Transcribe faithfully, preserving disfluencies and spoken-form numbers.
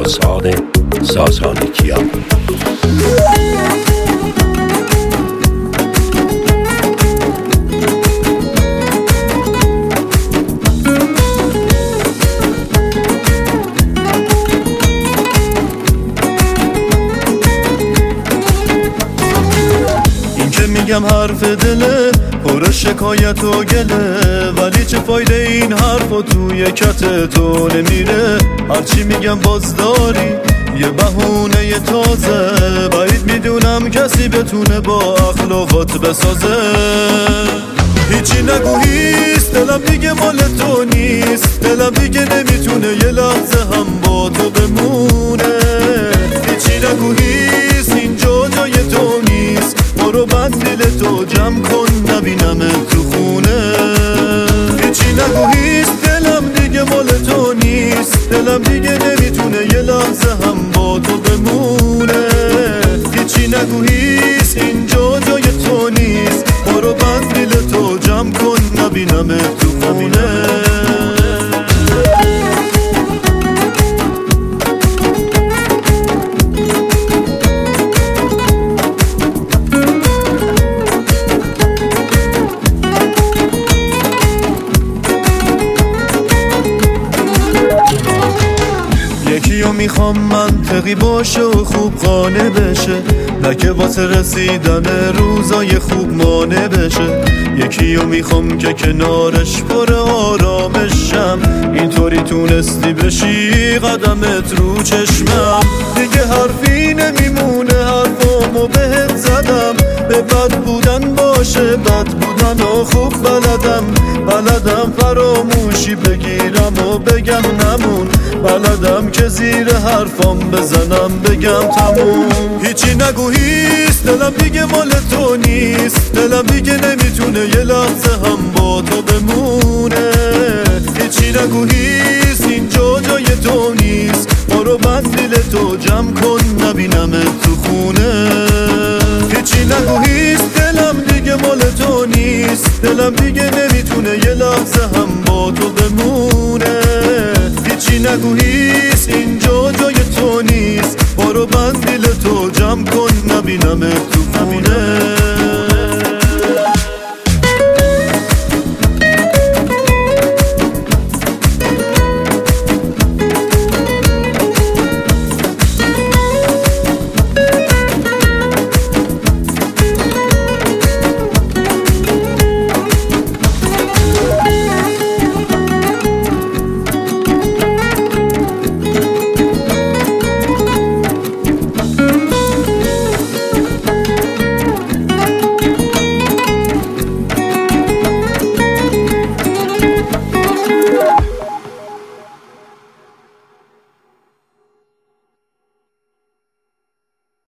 آسان ساسانیکیان. میگم حرف دله پر شکایت و گله، ولی چه فایده این حرفا توی کت تو نمیره. هرچی میگم باز داری یه بهونه تازه، بعید میدونم کسی بتونه با اخلاقات بسازه. هیچی نگو هیست، دلم دیگه مال تو نیست، دلم دیگه نمیتونه یه لحظه هم با تو بمونه. هیچی نگو هیست، اینجا جای تو نیست، برو بند دل تو جمع کن نبینم تو خونه. هیچی نگو هیست، دلم دیگه مال تو نیست، دلم دیگه نمیتونه یه لحظه هم با تو بمونه. هیچی نگو هیست، اینجا جای تو نیست، برو بند دل تو جمع کن نبینم تو خونه. یکیو میخوام منطقی باشه و خوب قانع بشه، نه که واسه رسیدن روزای خوب مانع بشه. یکیو میخوام که کنارش پر آرامشم، اینطوری تونستی بشی قدمت رو چشمم. دیگه حرفی نمیمونه، حرفامو بهت زدم، به بد بودن باشه بد بودن و خوب بلدم. بلدم فراموشی بگیرم و بگم نمون، بلدم که زیر حرفام بزنم بگم تموم. هیچی نگو هیست، دلم دیگه مال تو نیست، دلم دیگه نمیتونه یه لحظه هم با تو بمونه. هیچی نگو هیست، اینجا جای تو نیست، برو بند دل تو جمع کن نبینم تو خونه. هیچی نگو هیست، دلم دیگه مال تو نیست، دلم دیگه نمیتونه یه لحظه هم با تو بمونه. هیچی نگو هیست، اینجا جای تو نیست، برو بند دل تو جمع کن نبینم تو خونه.